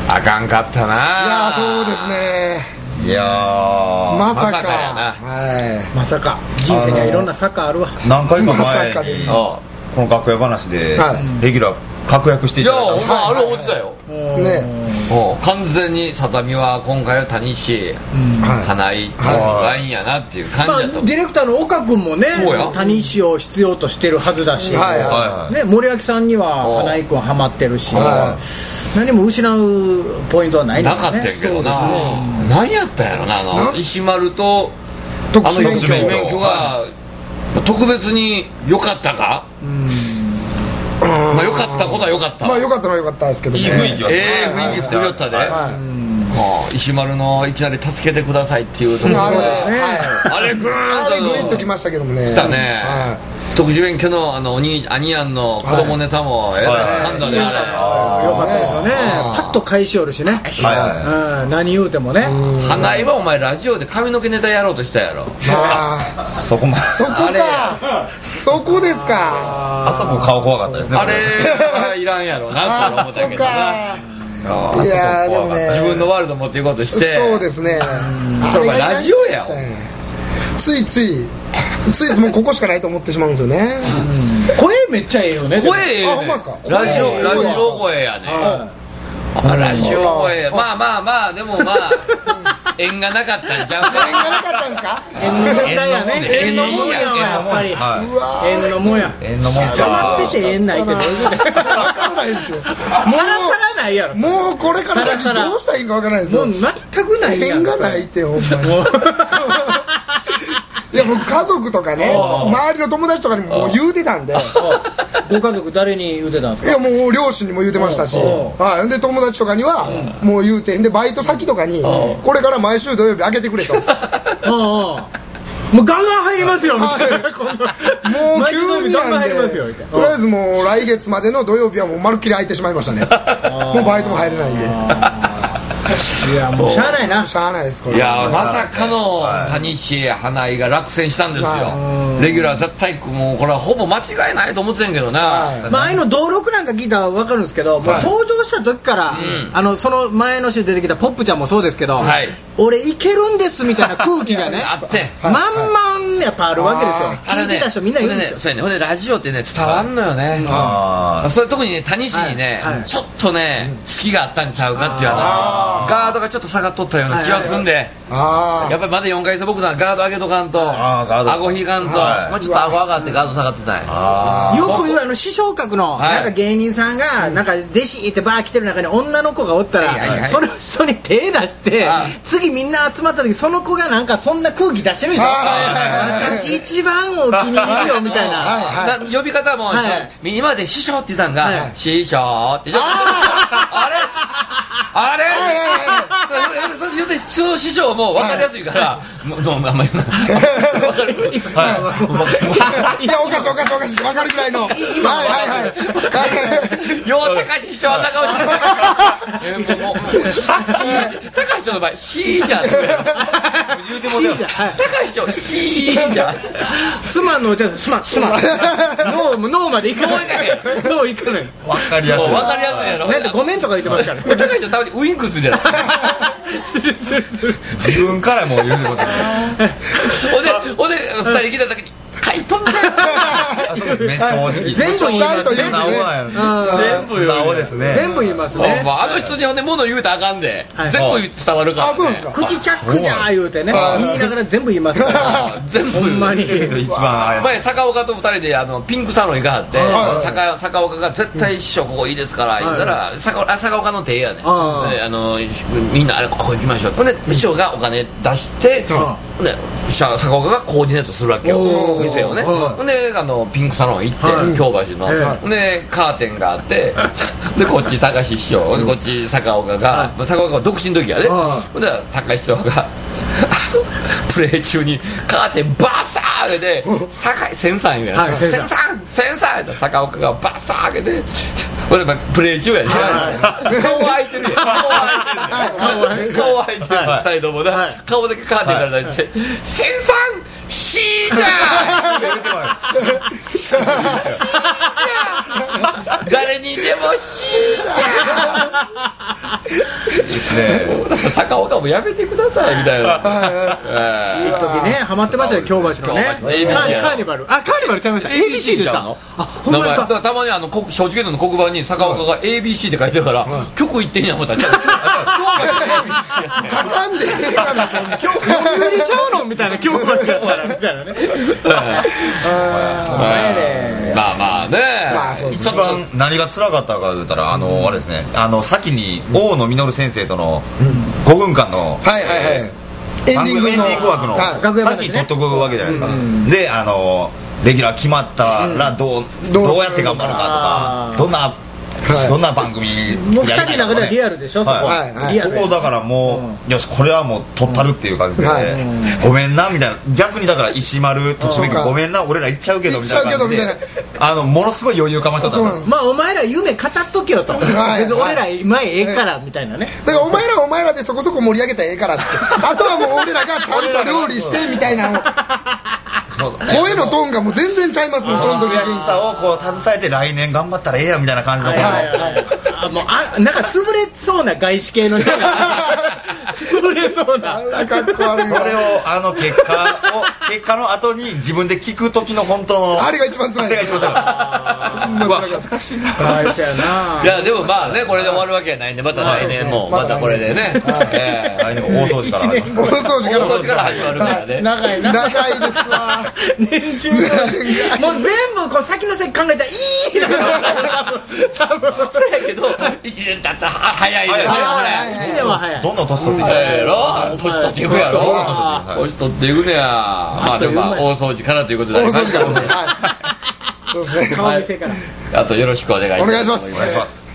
あかんかったな。 いやそうですね。 いやまさかやな。 まさか人生にはいろんな坂あるわ。 何回かまさ前にかです。 この楽屋話ではいレギュラー確約していいやただいたんですあれ覚えてたよ。 ね。 完全に里見は今回は谷氏、花井っていうラインやなっていう感じだと。 ディレクターの岡君もねそうや谷氏を必要としてるはずだし、 はいはいね、森脇さんには花井君ハマってるし、何も失うポイントはないんだなかったんやけどな。何やったんやろな、石丸と特殊免許免許が特別に良かったか。まあ良かったことは良かった。 まあ良かったのは良かったですけどね。 いい雰囲気は雰囲気作りよったで。石丸のいきなり助けてくださいっていうところあれですね。あれグあれグイッーンとときましたけどもね。 来たね。特殊免許の兄やんの子供ネタもえらい掴んだね、あれ。 よかったですよね。パッと返しよるしね。何言うてもね。 花井はお前ラジオで髪の毛ネタやろうとしたやろ。 そこまでそこか。そこですか。 朝も顔怖かったですね。 あれはいらんやろなって思ったけどな。 いやでもね。 自分のワールド持っていこうとして。 そうですね。 それラジオや。 ついもうここしかないと思ってしまうんですよね。 声めっちゃええよね。 声ええね。 ほんまですか。 ラジオ声やね。ラジオ声。まあでもまあ縁がなかったんちゃうか。 縁がなかったんですか。 縁の問題やね。縁のもんややっぱり。縁のもんや。 縁のもんか。 黙ってて縁ないってどういうことわからないですよ。 さらさらないやろ。 もうこれから先どうしたらいいかわからないですよ。 もう全くないやん。 縁がないってほんまに。いや僕家族とかね周りの友達とかにももう言うてたんで。 ご家族誰に言うてたんですか。 いやもう両親にも言うてましたし、で友達とかにはもう言うて、でバイト先とかにこれから毎週土曜日あげてくれと。 もうガンガン入りますよみたいな。 もう急になんでとりあえずもう来月までの土曜日はもうまるっきり空いてしまいましたね。もうバイトも入れないんで。 いやもうしゃあないな。 しゃあないですこれ。 いやまさかの谷氏花井が落選したんですよ。レギュラー絶対もうこれはほぼ間違いないと思ってんけどな。 まあああいうの登録なんか聞いたら分かるんですけど、もう登場した時からその前の週出てきたポップちゃんもそうですけど、俺いけるんですみたいな空気がねあって満々やっぱあるわけですよ。聞いてた人みんな言うんですよ。 そうやね。ほんでラジオってね伝わんのよね。それ特にね谷氏にねちょっとね好きがあったんちゃうかっていうガードがちょっと下がっとったような気がするんで、やっぱりまだ4回戦僕ならガード上げとかんと顎引かんと、まあちょっと顎上がってガード下がってたい。 よく言う師匠格のなんか芸人さんがなんか弟子ってバー来てる中に女の子がおったらその人に手出して次みんな集まった時その子がなんかそんな空気出してるでしょ。私一番お気に入りよみたいな呼び方も今まで師匠って言ったんが師匠ってあれその師匠も分かりやすいからもうあんまり分かる。 いやおかしい分かるぐらいの。 よう高橋師匠は高橋師匠の場合シーじゃん言うても高橋師匠シーじゃん。 スマンの歌です。スマン脳までいかない。脳いかない。 分かりやすいやろ。 なんでごめんとか言ってますから。 高橋師匠たまにウインクするやろ。 自分からも言うてことね。 ほんで2人来た時に書いとんねん。 そうですね、正直全部言いますね。 素直ですね。 全部言いますね。 あの人にほんで物言うたらあかんで全部伝わるから。 口チャックじゃー言うてね言いながら全部言いますから。 全部ほんまに一番前坂岡と2人でピンクサロン行かはって坂岡が絶対師匠ここいいですから言うたら坂岡の手やね。みんなここ行きましょう。ほんで師匠がお金出して坂岡がコーディネートするわけよ店をね。ほんでピンクサロン行って京橋のでカーテンがあってでこっち高橋師匠でこっち坂岡が独身の時やで。ほんで高橋師匠がプレイ中にカーテンバーサー開けて千さん言うやん。千さん坂岡がバーサー開けて俺プレイ中やで。顔開いてるやん。顔開いてる2人ともな。顔だけカーテンから出して千さんシーじゃん誰にでもシーじゃん坂岡もやめてくださいみたいな。 一時ねハマってましたよ、京橋のねカーニバル。あ、カーニバルちゃいました。 ABC でした。あ、ほんまですか。 たまに松竹の黒板に坂岡が ABC って書いてるから曲言ってんや思ったら書かんでええからそんな今日売れちゃうのみたいな、京橋やったらみたいなね。 まあまあね、 一番何が辛かったか言ったらあれですね、先に大野実先生との5分間のエンディング枠の先に取っとくわけじゃないですか。でレギュラー決まったらどうやって頑張るかとか、どんな番組もう2人の中ではリアルでしょ、そこは。 ここだからもうよし、これはもう取ったるっていう感じでごめんなみたいな、逆にだから石丸とちめくごめんな俺ら行っちゃうけどみたいな感じでものすごい余裕かましとったんです。 まあお前ら夢語っとけよと、別に俺ら前ええからみたいなね。 だからお前らでそこそこ盛り上げたらええからって、あとはもう俺らがちゃんと料理してみたいな声のトーンがもう全然ちゃいますもん。その時悔しさをこう携えて来年頑張ったらええやみたいな感じのもうなんか潰れそうな外資系の人が潰れそうなかっこ悪い。 それを結果の後に自分で聞く時の本当のあれが一番辛い。 恥ずかしいな。 いやでもまあね、これで終わるわけじゃないんで、また来年もまたこれでね、 来年も大掃除から大掃除から始まるからね。 長いな、 長いですわ。 年中もう全部こう先の先考えたらいいな多分そうやけど1年経ったら早いね。 1年は早い。 どんどん年取っていく年取っていくやろ。年取っていくねや。まあでも大掃除からということで、 大掃除からそうですね。 顔見せからあとよろしくお願いします。 お願いします。